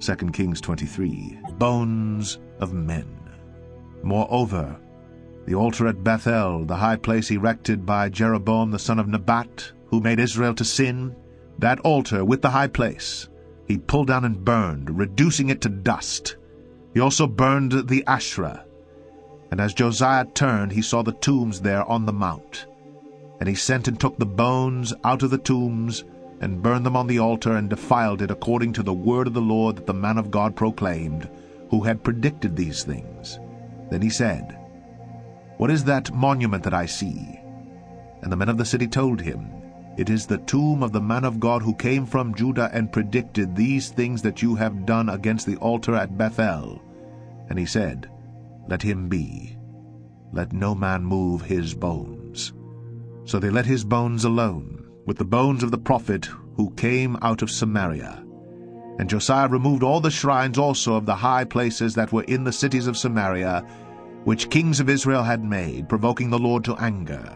2 Kings 23, bones of men. Moreover, the altar at Bethel, the high place erected by Jeroboam the son of Nebat, who made Israel to sin, that altar with the high place he pulled down and burned, reducing it to dust. He also burned the Asherah. And as Josiah turned, he saw the tombs there on the mount. And he sent and took the bones out of the tombs, and burned them on the altar, and defiled it according to the word of the Lord that the man of God proclaimed, who had predicted these things. Then he said, What is that monument that I see? And the men of the city told him, It is the tomb of the man of God who came from Judah and predicted these things that you have done against the altar at Bethel. And he said, Let him be. Let no man move his bones. So they let his bones alone, with the bones of the prophet who came out of Samaria. And Josiah removed all the shrines also of the high places that were in the cities of Samaria, which kings of Israel had made, provoking the Lord to anger.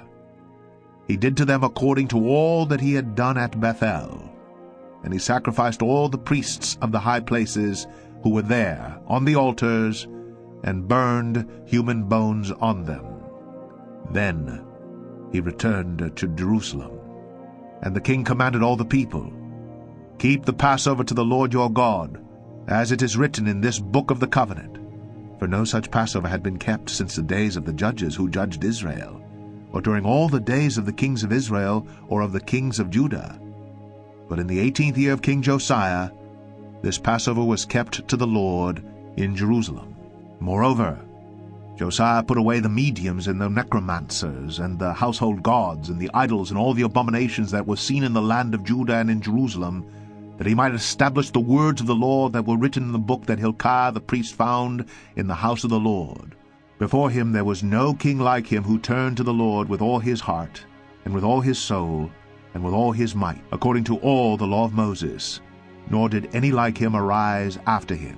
He did to them according to all that he had done at Bethel. And he sacrificed all the priests of the high places who were there on the altars, and burned human bones on them. Then he returned to Jerusalem. And the king commanded all the people, Keep the Passover to the Lord your God, as it is written in this book of the covenant. For no such Passover had been kept since the days of the judges who judged Israel, or during all the days of the kings of Israel, or of the kings of Judah. But in the 18th year of King Josiah, this Passover was kept to the Lord in Jerusalem. Moreover, Josiah put away the mediums and the necromancers, and the household gods, and the idols, and all the abominations that were seen in the land of Judah and in Jerusalem, that he might establish the words of the Lord that were written in the book that Hilkiah the priest found in the house of the Lord. Before him there was no king like him who turned to the Lord with all his heart, and with all his soul, and with all his might, according to all the law of Moses, nor did any like him arise after him.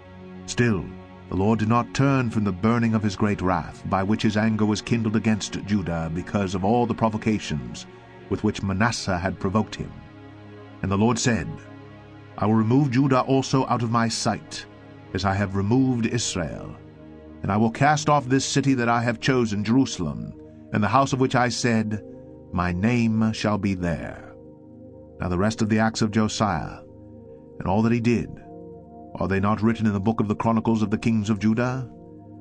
Still, the Lord did not turn from the burning of his great wrath, by which his anger was kindled against Judah, because of all the provocations with which Manasseh had provoked him. And the Lord said, I will remove Judah also out of my sight, as I have removed Israel. And I will cast off this city that I have chosen, Jerusalem, and the house of which I said, My name shall be there. Now the rest of the acts of Josiah, and all that he did, are they not written in the book of the Chronicles of the kings of Judah?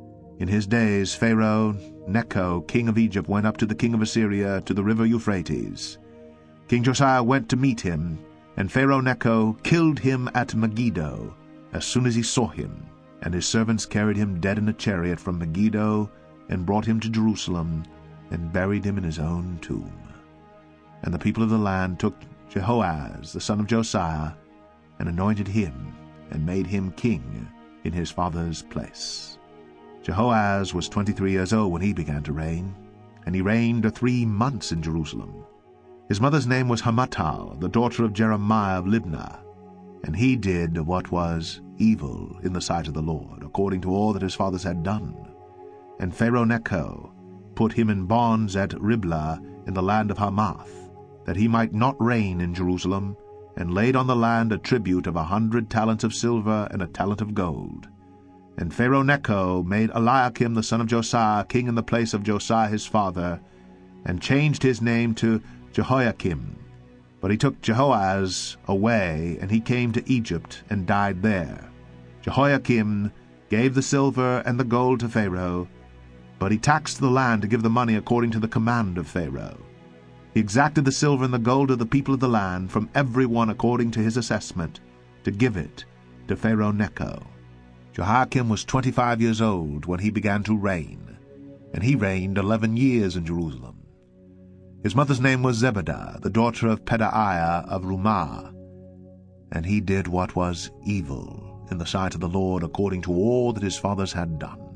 In his days Pharaoh Necho, king of Egypt, went up to the king of Assyria to the river Euphrates. King Josiah went to meet him, and Pharaoh Necho killed him at Megiddo as soon as he saw him. And his servants carried him dead in a chariot from Megiddo, and brought him to Jerusalem, and buried him in his own tomb. And the people of the land took Jehoahaz the son of Josiah, and anointed him, and made him king in his father's place. Jehoahaz was 23 years old when he began to reign, and he reigned 3 months in Jerusalem. His mother's name was Hamutal, the daughter of Jeremiah of Libnah. And he did what was evil in the sight of the Lord, according to all that his fathers had done. And Pharaoh Necho put him in bonds at Riblah in the land of Hamath, that he might not reign in Jerusalem, and laid on the land a tribute of 100 talents of silver and a talent of gold. And Pharaoh Necho made Eliakim the son of Josiah king in the place of Josiah his father, and changed his name to Jehoiakim. But he took Jehoahaz away, and he came to Egypt, and died there. Jehoiakim gave the silver and the gold to Pharaoh, but he taxed the land to give the money according to the command of Pharaoh. He exacted the silver and the gold of the people of the land, from every one according to his assessment, to give it to Pharaoh Necho. Jehoiakim was 25 years old when he began to reign, and he reigned 11 years in Jerusalem. His mother's name was Zebedah, the daughter of Pedaiah of Rumah. And he did what was evil in the sight of the Lord, according to all that his fathers had done.